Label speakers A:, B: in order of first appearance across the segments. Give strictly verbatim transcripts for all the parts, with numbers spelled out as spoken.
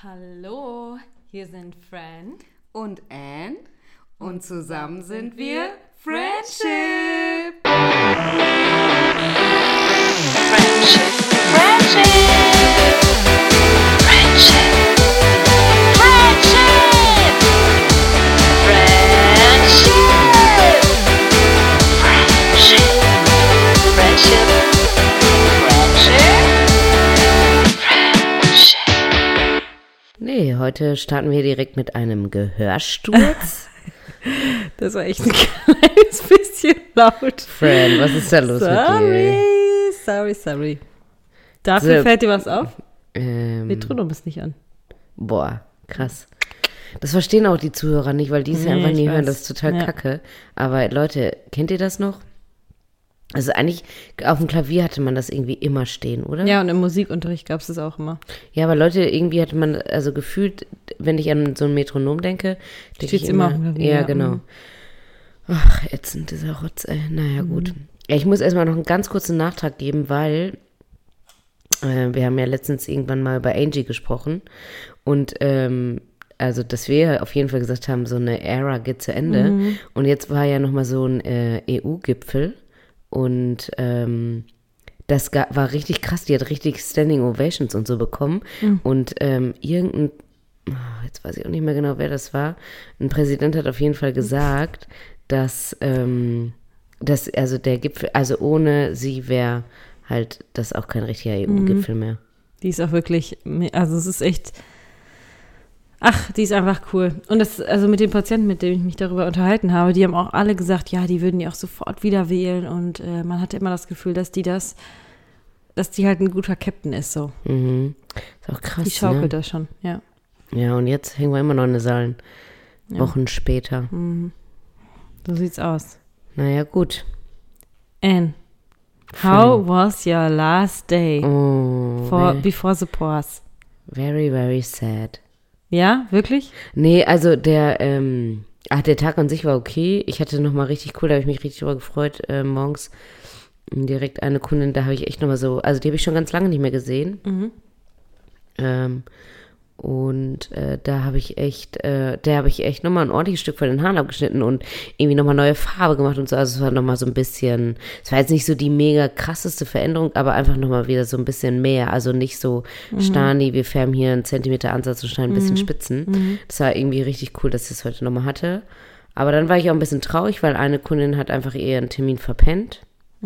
A: Hallo, hier sind Fran
B: und Anne und zusammen sind wir Friendship.
C: Friendship, Friendship, Friendship, Friendship, Friendship, Friendship, Friendship, Friendship.
B: Nee, heute starten wir direkt mit einem Gehörsturz.
A: Das war echt ein kleines bisschen laut.
B: Fran, was ist da los
A: sorry,
B: mit dir?
A: Sorry, sorry. Dafür
B: So,
A: fällt dir was auf?
B: Ähm,
A: Metronom ist nicht an.
B: boah, krass. Das verstehen auch die Zuhörer nicht, weil die es ja
A: Nee,
B: einfach
A: ich
B: nie
A: weiß.
B: hören. Das ist total
A: Ja.
B: kacke. Aber Leute, kennt ihr das noch? Also eigentlich, auf dem Klavier hatte man das irgendwie immer stehen, oder?
A: Ja, und im Musikunterricht gab es das auch immer.
B: Ja, aber Leute, irgendwie hatte man, also gefühlt, wenn ich an so ein Metronom denke, denke
A: Steht's
B: ich
A: immer
B: immer,
A: auf dem Klavier,
B: ja,
A: ja.
B: genau.
A: Mhm.
B: Ach, ätzend, dieser Rotz, ey. Naja, gut. Ja, ich muss erstmal noch einen ganz kurzen Nachtrag geben, weil äh, wir haben ja letztens irgendwann mal über Angie gesprochen und ähm, also, dass wir auf jeden Fall gesagt haben, so eine Ära geht zu Ende.
A: Mhm.
B: Und jetzt war ja nochmal so ein äh, E U-Gipfel und ähm, das ga- war richtig krass. Die hat richtig Standing Ovations und so bekommen.
A: Mhm.
B: Und ähm, irgendein, oh, jetzt weiß ich auch nicht mehr genau, wer das war. Ein Präsident hat auf jeden Fall gesagt, dass, ähm, dass also der Gipfel, also ohne sie wäre halt das auch kein richtiger E U-Gipfel mehr.
A: Die ist auch wirklich, also es ist echt, ach, die ist einfach cool. Und das, also mit den Patienten, mit denen ich mich darüber unterhalten habe, die haben auch alle gesagt, ja, die würden die auch sofort wieder wählen. Und äh, man hatte immer das Gefühl, dass die das, dass die halt ein guter Captain ist, so.
B: Mhm. Ist auch krass,
A: Die schaukelt
B: ne?
A: das schon, ja.
B: Ja, und jetzt hängen wir immer noch in den Saalen.
A: Ja.
B: Wochen später.
A: So sieht's aus.
B: Naja, gut.
A: Anne, how was your last day
B: Oh,
A: for,
B: very,
A: before the pause?
B: very, very sad.
A: Ja, wirklich?
B: Nee, also der, ähm, ach, der Tag an sich war okay. Ich hatte nochmal richtig cool, da habe ich mich richtig drüber gefreut, äh, morgens direkt eine Kundin, da habe ich echt nochmal so, also die habe ich schon ganz lange nicht mehr gesehen.
A: Mhm.
B: Ähm, und äh, da habe ich echt, äh, der habe ich echt nochmal ein ordentliches Stück von den Haaren abgeschnitten und irgendwie nochmal neue Farbe gemacht und so. Also es war nochmal so ein bisschen, es war jetzt nicht so die mega krasseste Veränderung, aber einfach nochmal wieder so ein bisschen mehr. Also nicht so Stani, wir färben hier einen Zentimeter Ansatz und schneiden ein bisschen Spitzen. Das war irgendwie richtig cool, dass ich es heute nochmal hatte. Aber dann war ich auch ein bisschen traurig, weil eine Kundin hat einfach ihren Termin verpennt.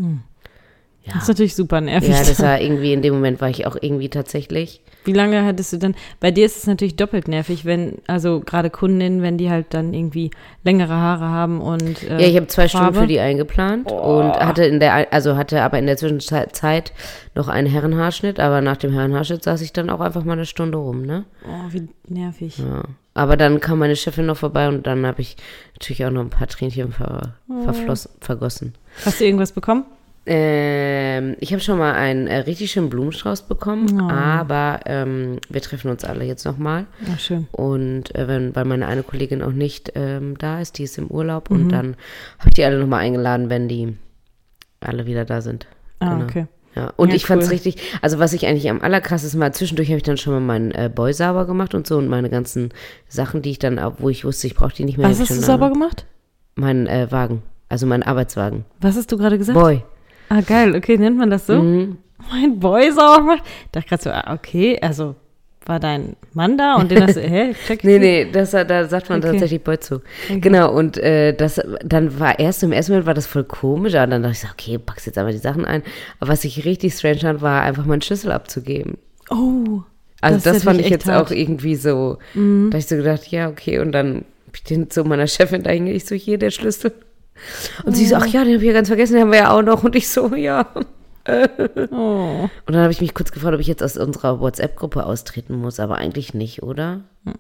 B: Ja.
A: Das ist natürlich super nervig.
B: Ja, das war irgendwie, in dem Moment war ich auch irgendwie tatsächlich.
A: Wie lange hattest du dann, bei dir ist es natürlich doppelt nervig, wenn, also gerade Kundinnen, wenn die halt dann irgendwie längere Haare haben und äh,
B: Ja, ich habe zwei
A: Farbe.
B: Stunden für die eingeplant und hatte in der, also hatte aber in der Zwischenzeit noch einen Herrenhaarschnitt, aber nach dem Herrenhaarschnitt saß ich dann auch einfach mal eine Stunde rum, ne?
A: Oh, wie nervig.
B: Ja. Aber dann kam meine Chefin noch vorbei und dann habe ich natürlich auch noch ein paar Tränchen ver, verflossen, vergossen.
A: Hast du irgendwas bekommen?
B: Ähm, ich habe schon mal einen äh, richtig schönen Blumenstrauß bekommen,
A: Oh.
B: aber ähm, wir treffen uns alle jetzt nochmal.
A: Ach, schön.
B: Und äh, wenn, weil meine eine Kollegin auch nicht ähm, da ist, die ist im Urlaub
A: Mhm.
B: und dann habe ich die alle nochmal eingeladen, wenn die alle wieder da sind.
A: Ah,
B: Genau.
A: okay.
B: Ja. Und
A: Ja,
B: ich fand's
A: cool.
B: richtig, also was ich eigentlich am allerkrassesten war, zwischendurch habe ich dann schon mal meinen äh, Boy sauber gemacht und so und meine ganzen Sachen, die ich dann, auch, wo ich wusste, ich brauche die nicht mehr.
A: Was
B: hab ich
A: hast du
B: schon
A: sauber
B: dann-
A: gemacht?
B: Meinen äh, Wagen, also meinen Arbeitswagen.
A: Was hast du gerade gesagt?
B: Boy.
A: Ah, geil, okay, nennt man das so?
B: Mhm.
A: Mein Boy sauber gemacht? Ich dachte gerade so, ah, okay, also war dein Mann da und den hast du, hä, check ich
B: Nee,
A: nicht.
B: nee, das, da sagt man
A: Okay.
B: tatsächlich Boy zu. Genau, und äh, das, dann war erst im ersten Moment war das voll komisch, aber dann dachte ich so, okay, packst jetzt einfach die Sachen ein. Aber was ich richtig strange fand, war einfach meinen Schlüssel abzugeben.
A: Oh,
B: Also
A: Das
B: das,
A: ist
B: fand
A: natürlich
B: ich
A: echt
B: jetzt
A: hart.
B: auch irgendwie so, da hab ich so gedacht, ja, okay, und dann hab ich den zu meiner Chefin da hingehe, ich so, hier, der Schlüssel. Und sie so, ach ja, den hab ich ja ganz vergessen, den haben wir ja auch noch. Und ich so, ja.
A: oh.
B: Und dann habe ich mich kurz gefragt, ob ich jetzt aus unserer WhatsApp-Gruppe austreten muss, aber eigentlich nicht, oder?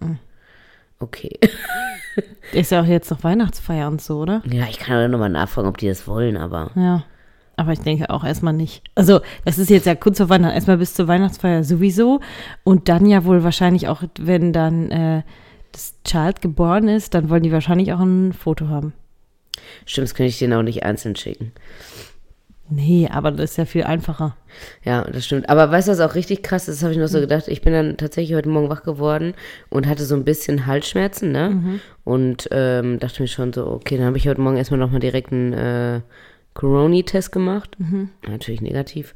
B: Okay.
A: Ist ja auch jetzt noch Weihnachtsfeier und so, oder?
B: Ja, ich kann auch nochmal nachfragen, ob die das wollen, aber
A: Ja. Aber ich denke auch erstmal nicht. Also, das ist jetzt ja kurz vor Weihnachten, erstmal bis zur Weihnachtsfeier sowieso. Und dann ja wohl wahrscheinlich auch, wenn dann äh, das Child geboren ist, dann wollen die wahrscheinlich auch ein Foto haben.
B: stimmt, das könnte ich denen auch nicht einzeln schicken.
A: Nee, aber das ist ja viel einfacher.
B: Ja, das stimmt. Aber weißt du, was auch richtig krass ist, das habe ich noch so gedacht. Ich bin dann tatsächlich heute Morgen wach geworden und hatte so ein bisschen Halsschmerzen, ne?
A: Mhm.
B: Und ähm, dachte mir schon so, okay, dann habe ich heute Morgen erstmal nochmal direkt einen äh, Corona-Test gemacht.
A: Mhm.
B: Natürlich negativ.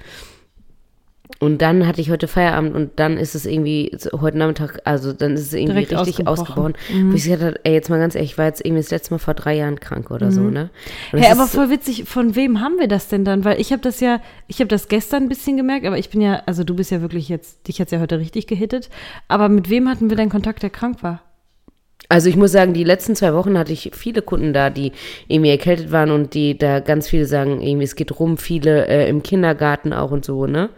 B: Und dann hatte ich heute Feierabend und dann ist es irgendwie so, heute Nachmittag, also dann ist es irgendwie
A: Direkt
B: richtig
A: ausgebrochen.
B: ausgebrochen. Mhm. Wo ich gesagt habe, ey, jetzt mal ganz ehrlich, ich war jetzt irgendwie das letzte Mal vor drei Jahren krank oder so, ne? Und
A: Ja,
B: das
A: aber
B: ist-
A: voll witzig, von wem haben wir das denn dann? Weil ich habe das ja, ich habe das gestern ein bisschen gemerkt, aber ich bin ja, also du bist ja wirklich jetzt, dich hat's ja heute richtig gehittet. Aber mit wem hatten wir denn Kontakt, der krank war?
B: Also ich muss sagen, die letzten zwei Wochen hatte ich viele Kunden da, die irgendwie erkältet waren und die da ganz viele sagen, irgendwie es geht rum, viele äh, im Kindergarten auch und so, ne?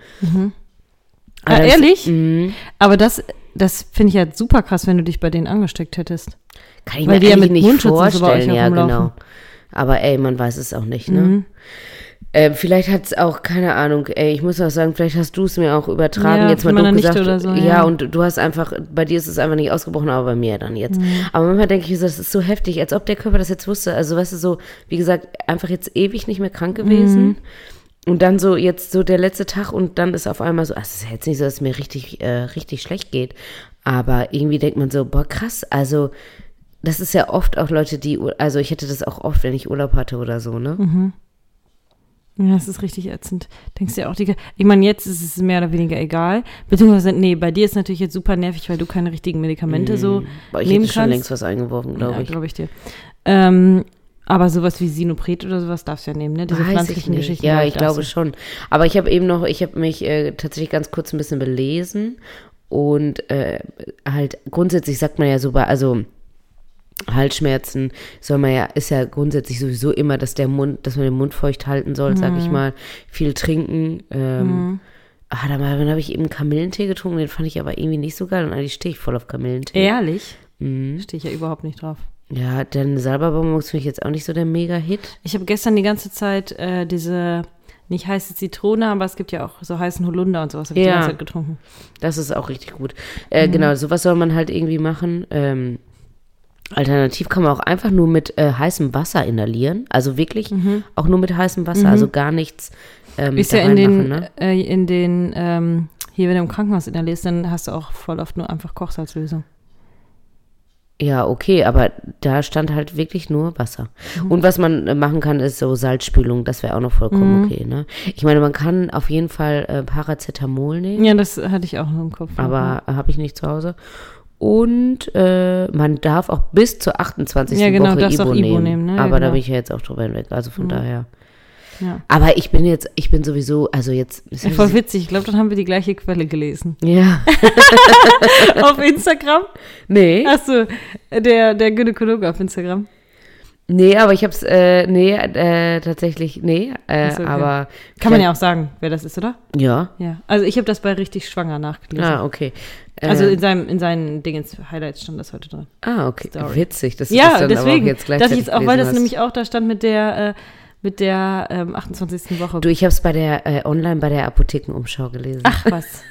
A: Ah,
B: Aber das-
A: ehrlich?
B: Mhm.
A: Aber das, das finde ich ja super krass, wenn du dich bei denen angesteckt hättest.
B: Kann ich
A: Weil
B: mir
A: die ja
B: eigentlich
A: mit
B: nicht
A: Mundschutz und so bei euch
B: vorstellen,
A: auch
B: ja,
A: rumlaufen.
B: genau. Aber ey, man weiß es auch nicht, ne?
A: Mhm.
B: Äh, vielleicht hat es auch, keine Ahnung, ey, ich muss auch sagen, vielleicht hast du es mir auch übertragen,
A: Ja,
B: jetzt mal
A: von
B: doof
A: meiner Nichte
B: gesagt.
A: oder so,
B: ja.
A: ja.
B: und du hast einfach, bei dir ist es einfach nicht ausgebrochen, aber bei mir dann jetzt.
A: Mhm.
B: Aber manchmal denke ich so, das ist so heftig, als ob der Körper das jetzt wusste. Also, weißt du, so, wie gesagt, einfach jetzt ewig nicht mehr krank gewesen.
A: Mhm.
B: Und dann so jetzt so der letzte Tag und dann ist auf einmal so, ach, es ist jetzt nicht so, dass es mir richtig, äh, richtig schlecht geht. Aber irgendwie denkt man so, boah, krass, also das ist ja oft auch Leute, die, also ich hätte das auch oft, wenn ich Urlaub hatte oder so, ne?
A: Mhm. Ja, das ist richtig ätzend. Denkst du ja auch, die, ich meine, jetzt ist es mehr oder weniger egal. Beziehungsweise, nee, bei dir ist natürlich jetzt super nervig, weil du keine richtigen Medikamente so
B: Boah, ich
A: nehmen
B: hätte schon
A: kannst.
B: längst was eingeworfen, glaube
A: ja,
B: ich.
A: glaube ich dir. Ähm, aber sowas wie Sinopret oder sowas darfst du ja nehmen, ne? Diese
B: Weiß ich
A: pflanzlichen
B: nicht.
A: Geschichten.
B: Ja,
A: glaub
B: ich glaube
A: darfst
B: schon. Aber ich habe eben noch, ich habe mich äh, tatsächlich ganz kurz ein bisschen belesen und äh, halt grundsätzlich sagt man ja so bei, also Halsschmerzen soll man ja, ist ja grundsätzlich sowieso immer, dass der Mund, dass man den Mund feucht halten soll, sag ich mal, viel trinken. Ähm, Ah, da mal, dann habe ich eben Kamillentee getrunken, den fand ich aber irgendwie nicht so geil und eigentlich stehe ich voll auf Kamillentee.
A: Ehrlich?
B: Mhm.
A: Stehe ich ja überhaupt nicht drauf.
B: Ja, dann Salbeibonbons finde ich jetzt auch nicht so der Mega-Hit.
A: Ich habe gestern die ganze Zeit äh, diese, nicht heiße Zitrone, aber es gibt ja auch so heißen Holunder und sowas, habe ich
B: Ja.
A: die ganze Zeit getrunken.
B: Das ist auch richtig gut. Äh, Genau, sowas soll man halt irgendwie machen. Ähm, alternativ kann man auch einfach nur mit äh, heißem Wasser inhalieren. Also wirklich auch nur mit heißem Wasser, also gar nichts ähm,
A: Ist
B: da
A: ja in den,
B: reinmachen, ne?
A: äh, in den, ähm, hier, wenn du im Krankenhaus inhalierst, dann hast du auch voll oft nur einfach Kochsalzlösung.
B: Ja, okay, aber da stand halt wirklich nur Wasser. Und was man äh, machen kann, ist so Salzspülung, das wäre auch noch vollkommen okay, ne? Ich meine, man kann auf jeden Fall äh, Paracetamol nehmen,
A: Ja, das hatte ich auch noch im Kopf.
B: aber habe ich nicht zu Hause. Und äh, man darf auch bis zur achtundzwanzigsten
A: Ja, genau,
B: Woche
A: darfst auch
B: Ibo,
A: Ibo
B: nehmen.
A: nehmen, ne? Ja,
B: Aber da
A: genau.
B: bin ich ja jetzt auch drüber hinweg, also von daher.
A: Ja.
B: Aber ich bin jetzt, ich bin sowieso, also jetzt.
A: Ja, voll witzig. Ich glaube, dann haben wir die gleiche Quelle gelesen.
B: Ja,
A: Auf Instagram?
B: nee,
A: Achso, der, der Gynäkologe auf Instagram.
B: nee, aber ich hab's, äh, nee, äh, tatsächlich, nee, äh,
A: Ach so, okay.
B: aber.
A: Kann man ja auch sagen, wer das ist, oder?
B: Ja,
A: Ja. Also ich habe das bei Richtig Schwanger nachgelesen.
B: ah, okay. Äh,
A: Also in, seinem, in seinen Dingens Highlights stand das heute drin.
B: ah, okay,
A: Story.
B: witzig, dass du
A: Ja,
B: das dann
A: deswegen.
B: aber auch jetzt
A: dachte
B: gleichzeitig
A: ich jetzt auch, weil das
B: gelesen
A: nämlich auch da stand mit der, äh, mit der ähm, achtundzwanzigsten Woche.
B: hast. Du, ich hab's bei der, äh, online bei der Apothekenumschau gelesen.
A: Ach was.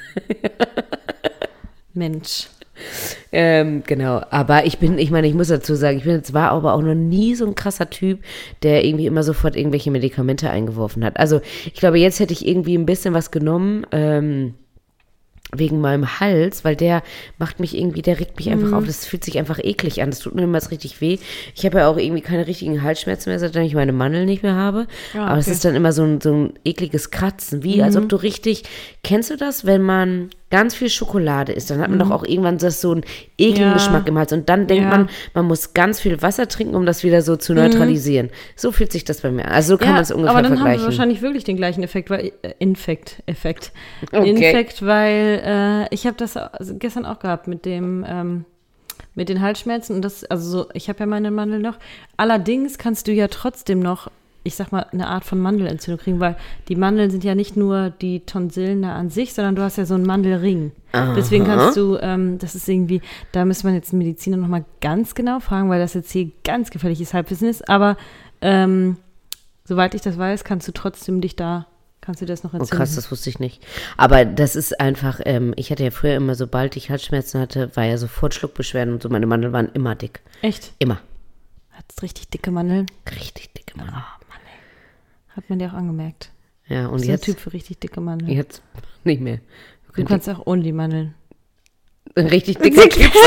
A: Mensch.
B: Ähm, genau, aber ich bin, ich meine, ich muss dazu sagen, ich bin jetzt war aber auch noch nie so ein krasser Typ, der irgendwie immer sofort irgendwelche Medikamente eingeworfen hat. Also ich glaube, jetzt hätte ich irgendwie ein bisschen was genommen, ähm, wegen meinem Hals, weil der macht mich irgendwie, der regt mich einfach auf, das fühlt sich einfach eklig an, das tut mir immer richtig weh. Ich habe ja auch irgendwie keine richtigen Halsschmerzen mehr, seitdem ich meine Mandeln nicht mehr habe,
A: Ah,
B: aber es
A: okay.
B: ist dann immer so ein, so ein ekliges Kratzen, wie als ob du richtig, kennst du das, wenn man ganz viel Schokolade isst, dann hat man doch auch irgendwann das so einen ekligen
A: Ja.
B: Geschmack im Hals und dann denkt
A: Ja.
B: man, man muss ganz viel Wasser trinken, um das wieder so zu neutralisieren. So fühlt sich das bei mir an. Also so kann man es ungefähr
A: aber dann haben wir
B: vergleichen.
A: wahrscheinlich wirklich den gleichen Effekt, weil äh, Infekt, Effekt.
B: Okay.
A: Infekt, weil äh, ich habe das also gestern auch gehabt mit dem ähm, mit den Halsschmerzen und das, also so, ich habe ja meine Mandeln noch. Allerdings kannst du ja trotzdem noch, ich sag mal, eine Art von Mandelentzündung kriegen, weil die Mandeln sind ja nicht nur die Tonsillen da an sich, sondern du hast ja so einen Mandelring. Deswegen kannst du, ähm, das ist irgendwie, da müsste man jetzt einen Mediziner nochmal ganz genau fragen, weil das jetzt hier ganz gefährliches Halbwissen ist, aber ähm, soweit ich das weiß, kannst du trotzdem dich da, kannst du das noch
B: Oh
A: entzünden.
B: krass, das wusste ich nicht. Aber das ist einfach, ähm, ich hatte ja früher immer, sobald ich Halsschmerzen hatte, war ja sofort Schluckbeschwerden und so, meine Mandeln waren immer dick.
A: Echt?
B: Immer.
A: Hat's richtig dicke Mandeln?
B: Richtig dicke Mandeln.
A: Hat man dir auch angemerkt.
B: Ja, und
A: Das ist ein
B: jetzt,
A: Typ für richtig dicke Mandeln.
B: jetzt nicht mehr.
A: Du kannst auch ohne die Mandeln.
B: Richtig dicker Typ sein.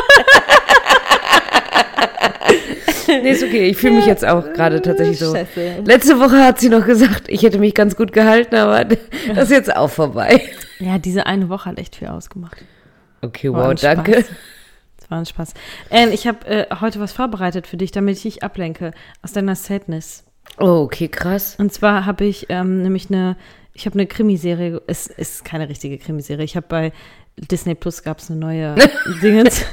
B: Nee, ist okay. Ich fühle mich jetzt auch gerade tatsächlich so.
A: Scheiße.
B: Letzte Woche hat sie noch gesagt, ich hätte mich ganz gut gehalten, aber das ist jetzt auch vorbei.
A: Ja, diese eine Woche hat echt viel ausgemacht.
B: Okay,
A: War
B: wow,
A: ein
B: danke.
A: Spaß. Das war ein Spaß. Ähm, ich habe äh, heute was vorbereitet für dich, damit ich dich ablenke aus deiner Sadness.
B: Oh, okay, krass.
A: Und zwar habe ich ähm, nämlich eine, ich habe eine Krimiserie, es ist keine richtige Krimiserie, ich habe bei Disney Plus gab es eine neue Dingens.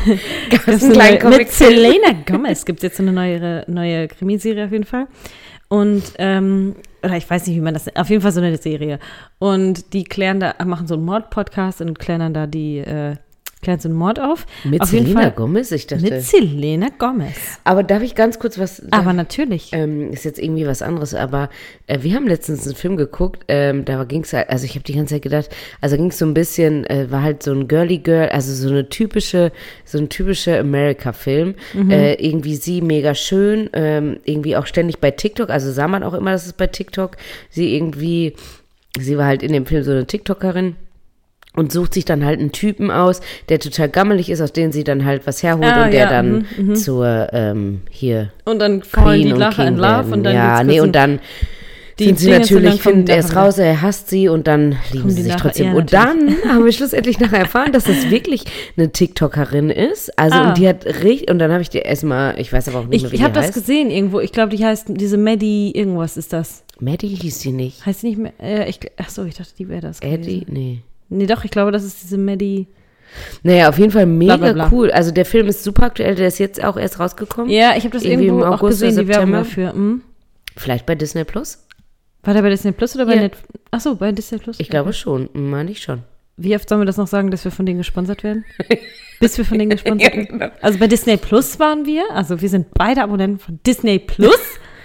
B: Gab es
A: eine
B: einen kleinen
A: neue,
B: Comic?
A: mit Selena Gomez gibt es jetzt so eine neue, neue Krimiserie auf jeden Fall. Und, ähm, oder ich weiß nicht, wie man das, auf jeden Fall so eine Serie. Und die klären da, machen so einen Mord-Podcast und klären dann da die, äh, klären so einen Mord auf.
B: Mit
A: auf jeden
B: Selena
A: Fall,
B: Gomez? Ich dachte.
A: Mit Selena Gomez.
B: Aber darf ich ganz kurz was sagen?
A: Aber natürlich.
B: Ähm, ist jetzt irgendwie was anderes, aber äh, wir haben letztens einen Film geguckt, ähm, da ging es halt, also ich habe die ganze Zeit gedacht, also ging es so ein bisschen, äh, war halt so ein Girly Girl, also so eine typische, so ein typischer America-Film,
A: Mhm.
B: äh, irgendwie sie mega schön, ähm, irgendwie auch ständig bei TikTok, also sah man auch immer, dass es bei TikTok, sie irgendwie, sie war halt in dem Film so eine TikTokerin. Und sucht sich dann halt einen Typen aus, der total gammelig ist, aus dem sie dann halt was herholt
A: Ah,
B: und der
A: ja,
B: dann
A: mhm, mhm.
B: zur, ähm, hier,
A: Und dann fallen die
B: Queen und
A: Lacher in
B: King
A: Love
B: werden.
A: und dann
B: ja,
A: geht's
B: nee,
A: kurz
B: und dann
A: die
B: sind sie
A: Dingens und dann
B: natürlich,
A: kommen die
B: findet er es
A: nachher.
B: raus, er hasst sie und dann lieben
A: Kommen
B: sie
A: die
B: sich
A: nachher,
B: trotzdem.
A: ja,
B: Und dann haben wir schlussendlich nachher erfahren, dass es wirklich eine TikTokerin ist. Also
A: Ah.
B: und die hat richtig, und dann habe ich dir erstmal, ich weiß aber auch nicht
A: Ich,
B: mehr, wie
A: ich
B: die
A: habe das
B: heißt.
A: gesehen irgendwo. Ich glaube, die heißt, diese Maddie, irgendwas ist das.
B: Maddie hieß sie nicht.
A: Heißt die nicht mehr? Äh, ich, ach so, ich dachte, die wäre das.
B: Eddie?
A: gewesen.
B: Nee.
A: Nee, doch, ich glaube, das ist diese Maddie.
B: Naja, auf jeden Fall mega
A: bla, bla.
B: cool. Also der Film ist super aktuell, der ist jetzt auch erst rausgekommen.
A: Ja, ich habe das
B: Irgendwie
A: irgendwo
B: im
A: auch
B: August oder
A: gesehen, die Werbung
B: September.
A: dafür. Hm?
B: Vielleicht bei Disney Plus?
A: War der bei Disney Plus oder bei
B: Ja.
A: Netflix? Ach so, bei Disney Plus.
B: Ich glaube schon, meine ich schon.
A: Wie oft sollen wir das noch sagen, dass wir von denen gesponsert werden? Bis wir von denen gesponsert
B: Ja,
A: werden?
B: genau.
A: Also bei Disney Plus waren wir. Also wir sind beide Abonnenten von Disney Plus.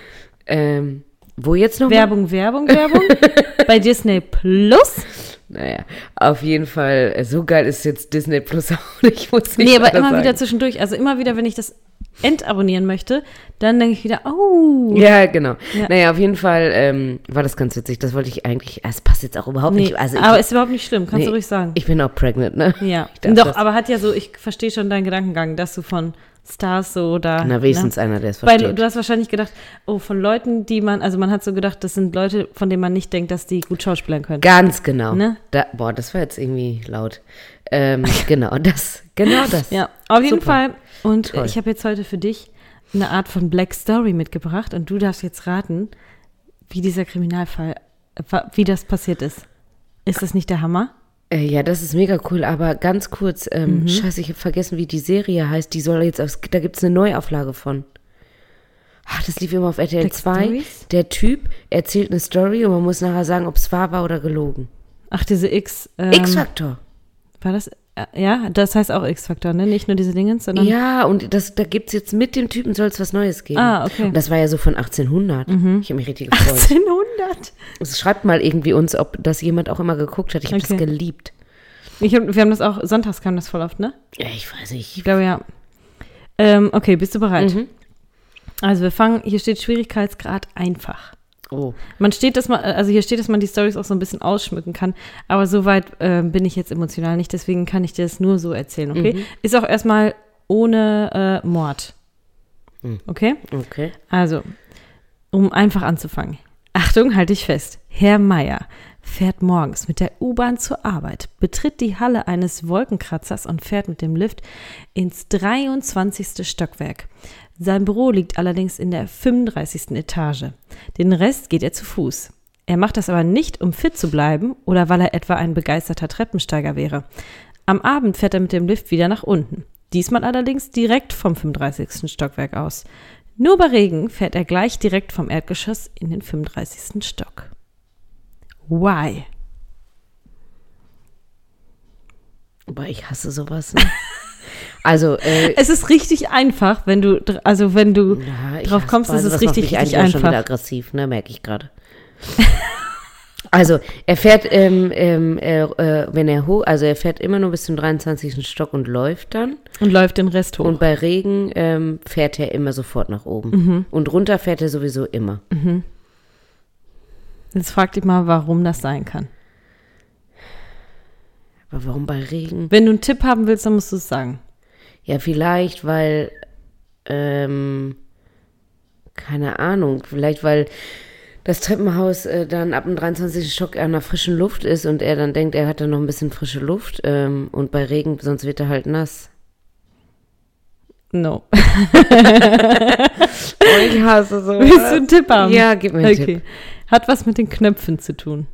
B: Ähm, wo jetzt noch?
A: Werbung, Werbung, Werbung. Bei Disney Plus.
B: Naja, auf jeden Fall, äh, so geil ist jetzt Disney Plus auch nicht, muss ich
A: Nee, aber
B: leider
A: immer
B: sagen.
A: wieder zwischendurch. Also immer wieder, wenn ich das entabonnieren möchte, dann denke ich wieder, oh.
B: Ja, genau.
A: Ja.
B: Naja, auf jeden Fall ähm, war das ganz witzig. Das wollte ich eigentlich, es passt jetzt auch überhaupt
A: Nee,
B: nicht. Also ich,
A: aber ist überhaupt nicht schlimm, kannst
B: nee,
A: du ruhig sagen.
B: ich bin auch pregnant, ne?
A: Ja,
B: Ich darf
A: doch,
B: das.
A: aber hat ja so, ich verstehe schon deinen Gedankengang, dass du von Stars so da.
B: Na, wenigstens
A: ne?
B: einer, der es
A: Weil
B: versteht.
A: du hast wahrscheinlich gedacht, oh, von Leuten, die man, also man hat so gedacht, das sind Leute, von denen man nicht denkt, dass die gut schauspielern können.
B: Ganz genau.
A: Ne?
B: Da, boah, das war jetzt irgendwie laut. Ähm, genau, das, genau das.
A: Ja, auf jeden
B: Super.
A: Fall. Und
B: Toll.
A: ich habe jetzt heute für dich eine Art von Black Story mitgebracht und du darfst jetzt raten, wie dieser Kriminalfall, wa- wie das passiert ist. Ist das nicht der Hammer?
B: Äh, ja, das ist mega cool, aber ganz kurz, ähm,
A: Mhm.
B: scheiße, ich habe vergessen, wie die Serie heißt. Die soll jetzt, aufs, da gibt es eine Neuauflage von. Ach, das lief immer auf R T L
A: Black
B: zwei.
A: Stories?
B: Der Typ erzählt eine Story und man muss nachher sagen, ob es wahr war oder gelogen.
A: Ach, diese X. Ähm,
B: X-Faktor.
A: War das? äh, Ja, das heißt auch X-Faktor, ne? Nicht nur diese Dingens, sondern.
B: Ja, und das, da gibt es jetzt mit dem Typen soll es was Neues geben.
A: Ah, okay.
B: Und das war ja so von achtzehnhundert.
A: Mhm.
B: Ich habe mich richtig gefreut.
A: achtzehnhundert.
B: Also schreibt mal irgendwie uns, ob das jemand auch immer geguckt hat. Ich habe
A: Okay.
B: das geliebt.
A: Ich hab, wir haben das auch, sonntags kam das voll oft, ne?
B: Ja, ich weiß
A: Ich
B: nicht.
A: glaube, ja. Ähm, okay, bist du bereit?
B: Mhm.
A: Also wir fangen, hier steht Schwierigkeitsgrad einfach.
B: Oh.
A: Man steht, dass man, also hier steht, dass man die Storys auch so ein bisschen ausschmücken kann, aber soweit äh, bin ich jetzt emotional nicht, deswegen kann ich dir das nur so erzählen, okay?
B: Mhm.
A: Ist auch erstmal ohne äh, Mord.
B: Mhm.
A: Okay?
B: Okay.
A: Also, um einfach anzufangen. Achtung, halte ich fest. Herr Meier fährt morgens mit der U-Bahn zur Arbeit, betritt die Halle eines Wolkenkratzers und fährt mit dem Lift ins dreiundzwanzigste Stockwerk. Sein Büro liegt allerdings in der fünfunddreißigsten Etage. Den Rest geht er zu Fuß. Er macht das aber nicht, um fit zu bleiben oder weil er etwa ein begeisterter Treppensteiger wäre. Am Abend fährt er mit dem Lift wieder nach unten. Diesmal allerdings direkt vom fünfunddreißigsten Stockwerk aus. Nur bei Regen fährt er gleich direkt vom Erdgeschoss in den fünfunddreißigsten Stock. Why?
B: Aber ich hasse sowas. Ne? Also, äh,
A: Es ist richtig einfach, wenn du, dr- also wenn du
B: ja, ich
A: drauf
B: hasse-
A: kommst, ist
B: also
A: es
B: das macht
A: richtig,
B: mich
A: richtig
B: eigentlich auch schon wieder
A: einfach.
B: aggressiv, ne, merke ich gerade. Also, er fährt, ähm, ähm, äh, äh, wenn er hoch, also er fährt immer nur bis zum dreiundzwanzigsten Stock und läuft dann.
A: Und läuft den Rest hoch.
B: Und bei Regen ähm, fährt er immer sofort nach oben.
A: Mhm.
B: Und runter fährt er sowieso immer.
A: Jetzt frag dich mal, warum das sein kann.
B: Aber warum bei Regen?
A: Wenn du einen Tipp haben willst, dann musst du es sagen.
B: Ja, vielleicht, weil, ähm, keine Ahnung, vielleicht, weil das Treppenhaus äh, dann ab dem dreiundzwanzigsten Stock an der frischen Luft ist und er dann denkt, er hat dann noch ein bisschen frische Luft ähm, und bei Regen, sonst wird er halt nass.
A: No.
B: Oh, ich hasse so.
A: Willst du einen Tipp haben?
B: Ja, gib mir einen
A: Okay.
B: Tipp.
A: Hat was mit den Knöpfen zu tun.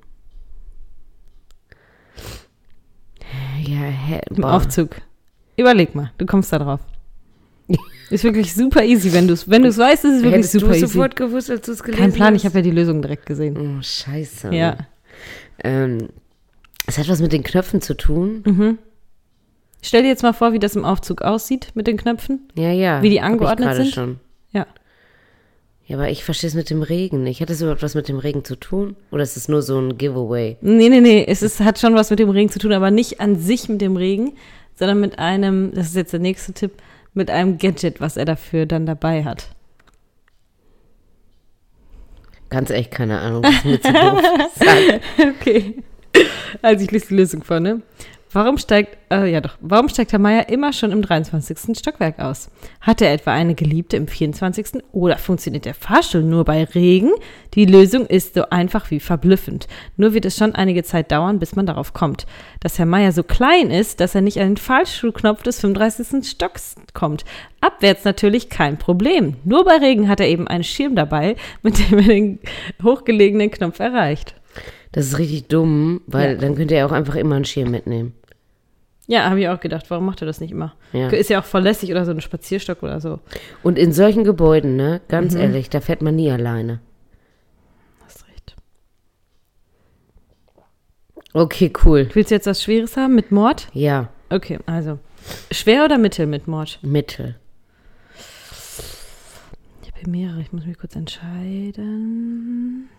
B: Ja, hä,
A: Im
B: boah.
A: Aufzug. Überleg mal, du kommst da drauf. Ist wirklich super easy, wenn du es wenn du's weißt, ist es wirklich
B: Hättest
A: super
B: du
A: easy.
B: sofort gewusst, als du es gelesen
A: Kein Plan, ich
B: hast?
A: habe ja die Lösung direkt gesehen.
B: Oh, scheiße.
A: Ja.
B: Ähm, es hat was mit den Knöpfen zu tun.
A: Mhm. Stell dir jetzt mal vor, wie das im Aufzug aussieht mit den Knöpfen.
B: Ja, ja.
A: Wie die
B: hab
A: angeordnet
B: ich gerade
A: sind?
B: schon.
A: Ja.
B: Ja, aber ich verstehe es mit dem Regen nicht. Hat das überhaupt was mit dem Regen zu tun? Oder ist es nur so ein Giveaway?
A: Nee, nee, nee, es ist, hat schon was mit dem Regen zu tun, aber nicht an sich mit dem Regen, sondern mit einem, das ist jetzt der nächste Tipp, mit einem Gadget, was er dafür dann dabei hat.
B: Ganz echt keine Ahnung. Das ist mir zu doof. Sag.
A: Okay. Also ich lese die Lösung vor, ne? Warum steigt, äh, ja doch, warum steigt Herr Meier immer schon im dreiundzwanzigsten Stockwerk aus? Hat er etwa eine Geliebte im vierundzwanzigsten oder funktioniert der Fahrstuhl nur bei Regen? Die Lösung ist so einfach wie verblüffend. Nur wird es schon einige Zeit dauern, bis man darauf kommt. Dass Herr Meier so klein ist, dass er nicht an den Fahrstuhlknopf des fünfunddreißigsten Stocks kommt. Abwärts natürlich kein Problem. Nur bei Regen hat er eben einen Schirm dabei, mit dem er den hochgelegenen Knopf erreicht.
B: Das ist richtig dumm, weil
A: Ja.
B: dann könnte er auch einfach immer einen Schirm mitnehmen.
A: Ja, habe ich auch gedacht, warum macht er das nicht immer?
B: Ja.
A: Ist ja auch voll lässig oder so ein Spazierstock oder so.
B: Und in solchen Gebäuden, ne, ganz
A: Mhm.
B: ehrlich, da fährt man nie alleine.
A: Hast recht.
B: Okay, cool.
A: Willst du jetzt was Schweres haben mit Mord?
B: Ja,
A: Okay, also. Schwer oder mittel mit Mord?
B: Mittel.
A: Ich habe hier mehrere, ich muss mich kurz entscheiden.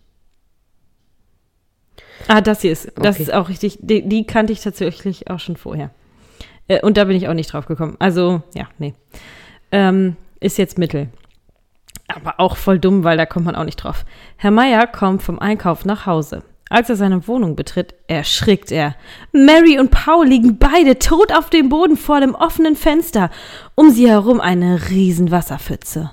A: Ah, das hier ist, das
B: Okay.
A: ist auch richtig, die, die kannte ich tatsächlich auch schon vorher. Äh, und da bin ich auch nicht drauf gekommen. Also, ja, nee. Ähm, ist jetzt mittel. Aber auch voll dumm, weil da kommt man auch nicht drauf. Herr Meier kommt vom Einkauf nach Hause. Als er seine Wohnung betritt, erschrickt er. Mary und Paul liegen beide tot auf dem Boden vor dem offenen Fenster. Um sie herum eine riesen Wasserpfütze.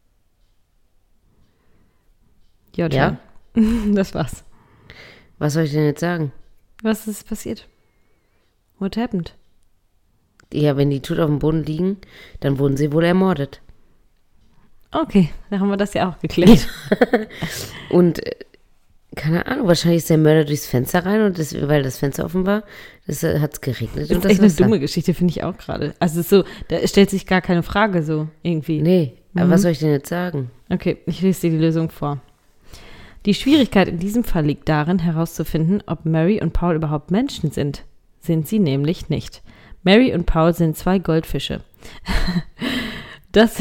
A: Ja,
B: Ja?
A: das war's.
B: Was soll ich denn jetzt sagen?
A: Was ist passiert? What happened?
B: Ja, wenn die tot auf dem Boden liegen, dann wurden sie wohl ermordet.
A: Okay, dann haben wir das ja auch geklärt.
B: Und, äh, keine Ahnung, wahrscheinlich ist der Mörder durchs Fenster rein und das, weil das Fenster offen war, das hat es geregnet.
A: Das
B: und
A: ist
B: das
A: echt eine
B: Wasser.
A: dumme Geschichte, finde ich auch gerade. Also es ist so, da stellt sich gar keine Frage so irgendwie.
B: Nee, aber
A: Mhm.
B: was soll ich denn jetzt sagen?
A: Okay, ich lese dir die Lösung vor. Die Schwierigkeit in diesem Fall liegt darin, herauszufinden, ob Mary und Paul überhaupt Menschen sind. Sind sie nämlich nicht. Mary und Paul sind zwei Goldfische. Das,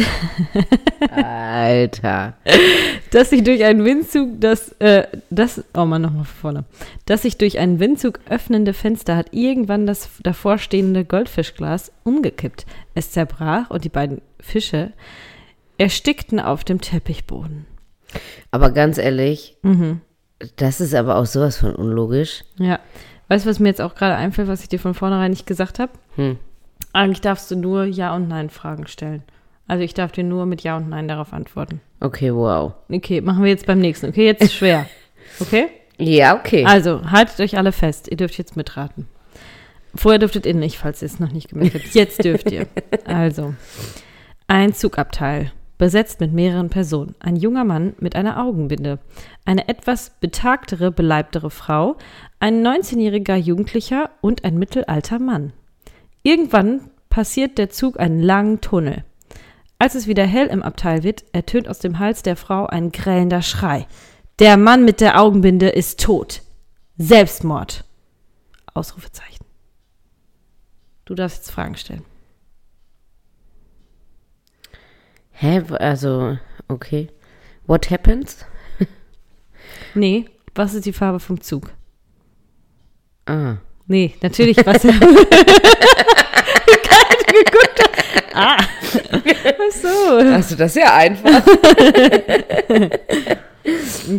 B: Alter.
A: dass sich durch einen Windzug das, äh, das, oh Mann, nochmal von vorne, das sich durch einen Windzug öffnende Fenster hat irgendwann das davorstehende Goldfischglas umgekippt. Es zerbrach und die beiden Fische erstickten auf dem Teppichboden.
B: Aber ganz ehrlich,
A: Mhm.
B: das ist aber auch sowas von unlogisch.
A: Ja. Weißt du, was mir jetzt auch gerade einfällt, was ich dir von vornherein nicht gesagt habe?
B: Hm.
A: Eigentlich darfst du nur Ja- und Nein-Fragen stellen. Also ich darf dir nur mit Ja und Nein darauf antworten.
B: Okay, wow.
A: Okay, machen wir jetzt beim nächsten. Okay, jetzt ist schwer. Okay?
B: Ja, okay.
A: Also, haltet euch alle fest. Ihr dürft jetzt mitraten. Vorher dürftet ihr nicht, falls ihr es noch nicht gemerkt habt. Jetzt dürft ihr. Also, ein Zugabteil, besetzt mit mehreren Personen. Ein junger Mann mit einer Augenbinde. Eine etwas betagtere, beleibtere Frau. Ein neunzehnjähriger Jugendlicher und ein mittelalter Mann. Irgendwann passiert der Zug einen langen Tunnel. Als es wieder hell im Abteil wird, ertönt aus dem Hals der Frau ein gellender Schrei. Der Mann mit der Augenbinde ist tot. Selbstmord. Ausrufezeichen. Du darfst jetzt Fragen stellen.
B: Hä? Also, okay. What happens?
A: Nee, was ist die Farbe vom Zug?
B: Ah.
A: Nee, natürlich, was er geguckt hat. Ah, ach so.
B: Also, das ist ja einfach.
A: Okay,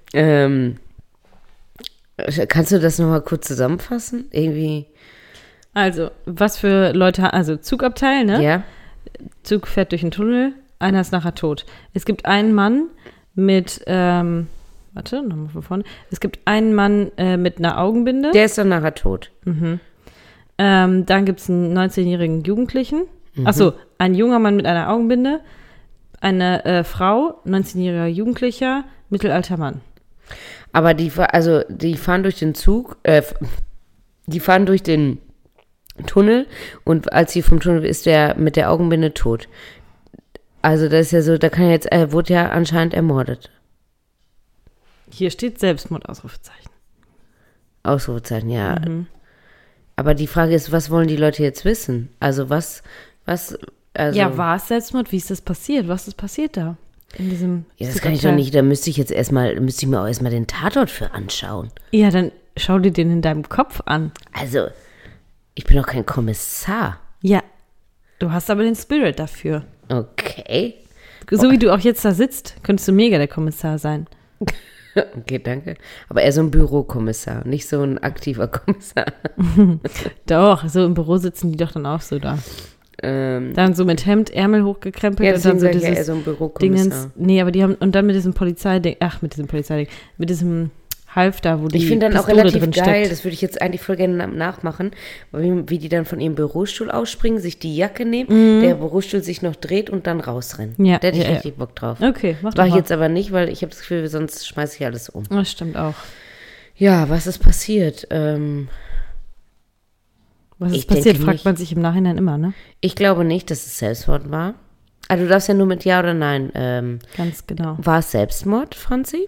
B: Ähm, kannst du das nochmal kurz zusammenfassen? Irgendwie,
A: Also, was für Leute, also Zugabteil, ne?
B: ja?
A: Zug fährt durch einen Tunnel, einer ist nachher tot. Es gibt einen Mann mit, ähm, warte, nochmal von vorne. Es gibt einen Mann äh, mit einer Augenbinde.
B: Der ist dann nachher tot.
A: Mhm. Ähm, dann gibt es einen neunzehnjährigen Jugendlichen. Achso, ein junger Mann mit einer Augenbinde, eine äh, Frau, neunzehnjähriger Jugendlicher, mittelalter Mann.
B: Aber die, fa- also, die fahren durch den Zug, äh, die fahren durch den Tunnel und als sie vom Tunnel ist der mit der Augenbinde tot. Also das ist ja so, da kann jetzt, er wurde ja anscheinend ermordet.
A: Hier steht Selbstmord, Ausrufezeichen.
B: Ausrufezeichen, ja.
A: Mhm.
B: Aber die Frage ist, was wollen die Leute jetzt wissen? Also was, was, also.
A: Ja, war es Selbstmord? Wie ist das passiert? Was ist passiert da? In diesem
B: Ja, das kann ich doch nicht, da müsste ich jetzt erstmal, müsste ich mir auch erstmal den Tatort für anschauen.
A: Ja, dann schau dir den in deinem Kopf an.
B: Also, ich bin doch kein Kommissar.
A: Ja, du hast aber den Spirit dafür.
B: Okay.
A: So wie du auch jetzt da sitzt, könntest du mega der Kommissar sein.
B: Okay, danke. Aber eher so ein Bürokommissar, nicht so ein aktiver Kommissar.
A: Doch, so im Büro sitzen die doch dann auch so da.
B: Ähm,
A: Dann so mit Hemd, Ärmel hochgekrempelt
B: ja,
A: und dann
B: deswegen
A: so
B: sag ich ja eher
A: dieses
B: so ein Bürokommissar.
A: Dingens. Nee, aber die haben, und dann mit diesem Polizeiding, ach, mit diesem Polizeiding, mit diesem Halfter, wo die
B: Ich finde dann auch
A: Pistole
B: relativ
A: drin
B: geil,
A: steckt.
B: das würde ich jetzt eigentlich voll gerne nachmachen, wie, wie die dann von ihrem Bürostuhl ausspringen, sich die Jacke nehmen, der Bürostuhl sich noch dreht und dann rausrennen.
A: Ja,
B: da hätte ich
A: ja, ja.
B: richtig Bock drauf.
A: Okay, mach doch
B: Mach ich
A: mal.
B: jetzt aber nicht, weil ich habe das Gefühl, sonst schmeiße ich alles um.
A: Das stimmt auch.
B: Ja, was ist passiert? Ähm,
A: Was ist
B: Ich
A: passiert,
B: denke
A: fragt
B: nicht.
A: man sich im Nachhinein immer, ne?
B: ich glaube nicht, dass es Selbstmord war. Also du darfst ja nur mit Ja oder Nein. Ähm,
A: Ganz genau.
B: war es Selbstmord, Franzi?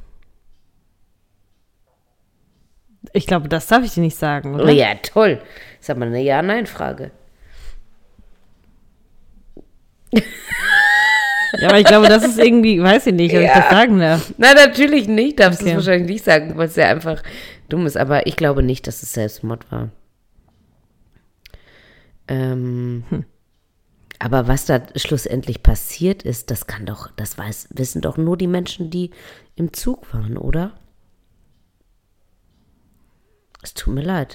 A: Ich glaube, das darf ich dir nicht sagen,
B: Oh
A: oder?
B: ja, toll. Das ist aber eine Ja-Nein-Frage.
A: Ja, aber ich glaube, das ist irgendwie, weiß ich nicht, ob ich
B: Ja.
A: das sagen darf.
B: Nein, natürlich nicht. Darfst du
A: Okay.
B: es wahrscheinlich nicht sagen, weil es ja einfach dumm ist. Aber ich glaube nicht, dass es Selbstmord war. Ähm, Aber was da schlussendlich passiert ist, das kann doch, das weiß, wissen doch nur die Menschen, die im Zug waren, oder? Es tut mir leid.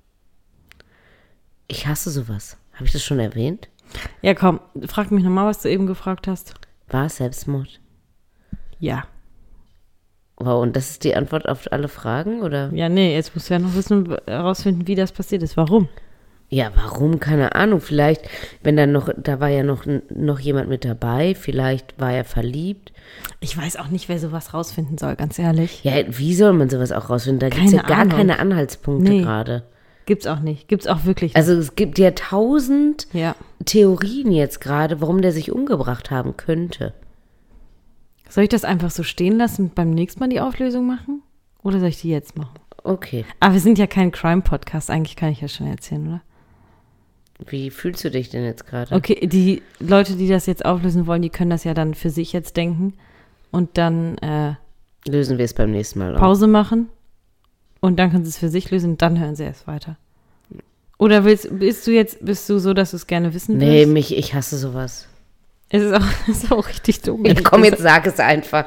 B: Ich hasse sowas. Habe ich das schon erwähnt?
A: Ja, komm, frag mich nochmal, was du eben gefragt hast.
B: War es Selbstmord?
A: Ja.
B: Wow, und das ist die Antwort auf alle Fragen, oder?
A: Ja, nee, jetzt musst du ja noch wissen, herausfinden, wie das passiert ist. Warum?
B: Ja, warum? Keine Ahnung. Vielleicht, wenn dann noch, da war ja noch, noch jemand mit dabei, vielleicht war er verliebt.
A: Ich weiß auch nicht, wer sowas rausfinden soll, ganz ehrlich.
B: Ja, wie soll man sowas auch rausfinden? Da gibt es ja
A: Keine
B: gar
A: Ahnung.
B: keine Anhaltspunkte
A: Nee.
B: gerade.
A: Gibt's auch nicht. Gibt's auch wirklich nicht.
B: Also es gibt ja tausend
A: Ja.
B: Theorien jetzt gerade, warum der sich umgebracht haben könnte.
A: Soll ich das einfach so stehen lassen und beim nächsten Mal die Auflösung machen? Oder soll ich die jetzt machen?
B: Okay.
A: Aber wir sind ja kein Crime-Podcast. Eigentlich kann ich ja schon erzählen, oder?
B: Wie fühlst du dich denn jetzt gerade?
A: Okay, die Leute, die das jetzt auflösen wollen, die können das ja dann für sich jetzt denken und dann äh,
B: Lösen wir es beim nächsten Mal auf.
A: Pause machen und dann können sie es für sich lösen und dann hören sie erst weiter. Oder willst, bist du jetzt, bist du so, dass du es gerne wissen
B: Nee,
A: willst?
B: mich, ich hasse sowas.
A: Es ist auch, es ist auch richtig dumm.
B: Ja, komm, jetzt sag es einfach.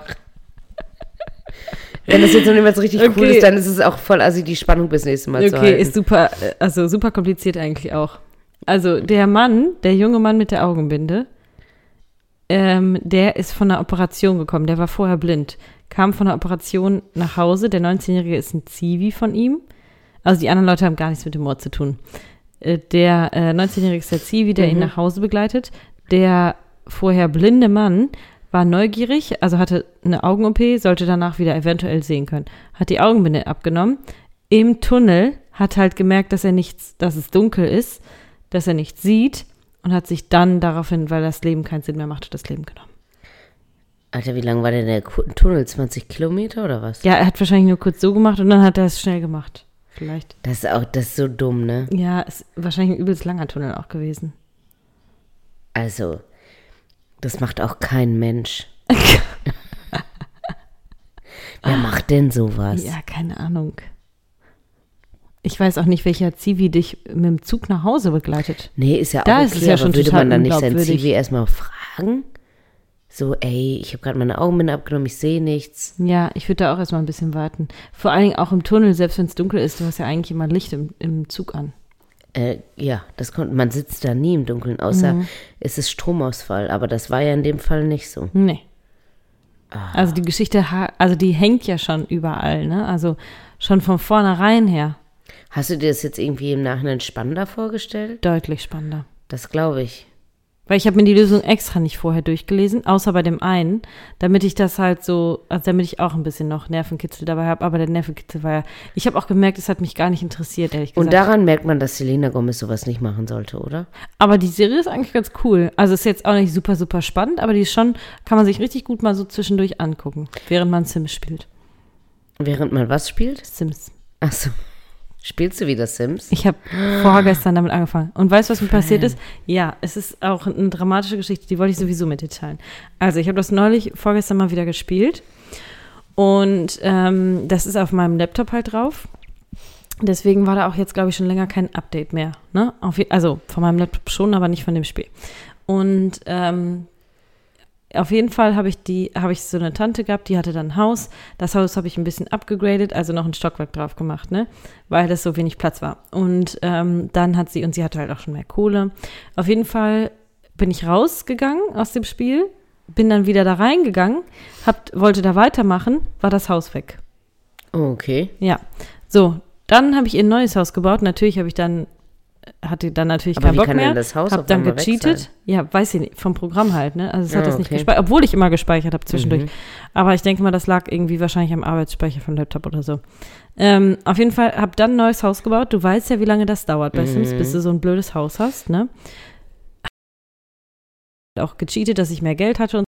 B: Wenn das jetzt noch niemals richtig cool
A: Okay.
B: ist, dann ist es auch voll assi, die Spannung bis nächstes Mal zu
A: Okay,
B: halten.
A: ist super, äh, also super kompliziert eigentlich auch. Also der Mann, der junge Mann mit der Augenbinde, ähm, der ist von einer Operation gekommen, der war vorher blind, kam von der Operation nach Hause, der neunzehnjährige ist ein Zivi von ihm, also die anderen Leute haben gar nichts mit dem Mord zu tun. Äh, der äh, neunzehnjährige ist der Zivi, der ihn nach Hause begleitet, der vorher blinde Mann war neugierig, also hatte eine Augen-O P, sollte danach wieder eventuell sehen können, hat die Augenbinde abgenommen, im Tunnel, hat halt gemerkt, dass er nichts, dass es dunkel ist, dass er nichts sieht und hat sich dann daraufhin, weil das Leben keinen Sinn mehr machte, das Leben genommen.
B: Alter, wie lang war denn der Ku- Tunnel? zwanzig Kilometer oder was?
A: Ja, er hat wahrscheinlich nur kurz so gemacht und dann hat er es schnell gemacht. Vielleicht.
B: Das ist auch, das ist so dumm, ne?
A: Ja, ist wahrscheinlich ein übelst langer Tunnel auch gewesen.
B: Also, das macht auch kein Mensch. Wer macht denn sowas?
A: Ja, keine Ahnung. Ich weiß auch nicht, welcher Zivi dich mit dem Zug nach Hause begleitet.
B: Nee, ist ja auch
A: Da
B: okay,
A: ist es ja
B: aber
A: schon
B: würde
A: total
B: man dann nicht sein
A: unglaubwürdig.
B: Zivi erstmal fragen? so, ey, ich habe gerade meine Augenbinde abgenommen, ich sehe nichts.
A: Ja, ich würde da auch erstmal ein bisschen warten. Vor allen Dingen auch im Tunnel, selbst wenn es dunkel ist, du hast ja eigentlich immer Licht im, im Zug an.
B: Äh, ja, das kommt, man sitzt da nie im Dunkeln, außer
A: Mhm.
B: es ist Stromausfall, aber das war ja in dem Fall nicht so.
A: Nee.
B: Ah.
A: Also die Geschichte, ha- also die hängt ja schon überall, ne? Also schon von vornherein her
B: Hast du dir das jetzt irgendwie im Nachhinein spannender vorgestellt?
A: deutlich spannender.
B: Das glaube ich.
A: Weil ich habe mir die Lösung extra nicht vorher durchgelesen, außer bei dem einen, damit ich das halt so, also damit ich auch ein bisschen noch Nervenkitzel dabei habe. Aber der Nervenkitzel war ja, ich habe auch gemerkt, es hat mich gar nicht interessiert, ehrlich gesagt.
B: Und daran merkt man, dass Selena Gomez sowas nicht machen sollte, oder?
A: Aber die Serie ist eigentlich ganz cool. Also ist jetzt auch nicht super, super spannend, aber die ist schon, kann man sich richtig gut mal so zwischendurch angucken, während man Sims spielt.
B: Während man was spielt?
A: Sims.
B: Achso. Spielst du wieder Sims?
A: Ich habe vorgestern damit angefangen. Und weißt du, was mir passiert ist? Ja, es ist auch eine dramatische Geschichte, die wollte ich sowieso mit dir teilen. Also ich habe das neulich, vorgestern mal wieder gespielt. Und ähm, das ist auf meinem Laptop halt drauf. Deswegen war da auch jetzt, glaube ich, schon länger kein Update mehr. Ne? Auf, je- also von meinem Laptop schon, aber nicht von dem Spiel. Und ähm, auf jeden Fall habe ich die, habe ich so eine Tante gehabt, die hatte dann ein Haus. Das Haus habe ich ein bisschen abgegradet, also noch ein Stockwerk drauf gemacht, ne? Weil das so wenig Platz war. Und ähm, dann hat sie, und sie hatte halt auch schon mehr Kohle. Auf jeden Fall bin ich rausgegangen aus dem Spiel, bin dann wieder da reingegangen, hab, wollte da weitermachen, war das Haus weg.
B: Okay.
A: Ja, so, dann habe ich ihr ein neues Haus gebaut. Natürlich habe ich dann, hatte dann natürlich
B: Aber
A: keinen
B: wie
A: Bock
B: kann
A: mehr.
B: denn das Haus
A: Hab
B: auf
A: dann
B: einmal weg
A: gecheatet.
B: sein?
A: Ja, weiß ich nicht, vom Programm halt, ne? Also es hat
B: Ah,
A: das nicht
B: okay.
A: gespeichert, obwohl ich immer gespeichert habe zwischendurch.
B: Mhm.
A: Aber ich denke mal, das lag irgendwie wahrscheinlich am Arbeitsspeicher vom Laptop oder so. Ähm, auf jeden Fall habe dann ein neues Haus gebaut. Du weißt ja, wie lange das dauert bei
B: Mhm.
A: Sims, bis du so ein blödes Haus hast, ne? Auch gecheatet, dass ich mehr Geld hatte und